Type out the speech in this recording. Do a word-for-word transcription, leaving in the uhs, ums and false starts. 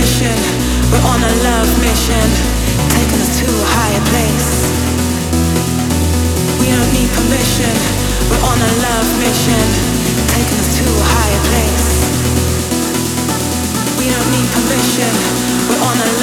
permission. We're on a love mission, taking us to a higher place. We don't need permission. We're on a love mission, taking us to a higher place. We don't need permission. We're on a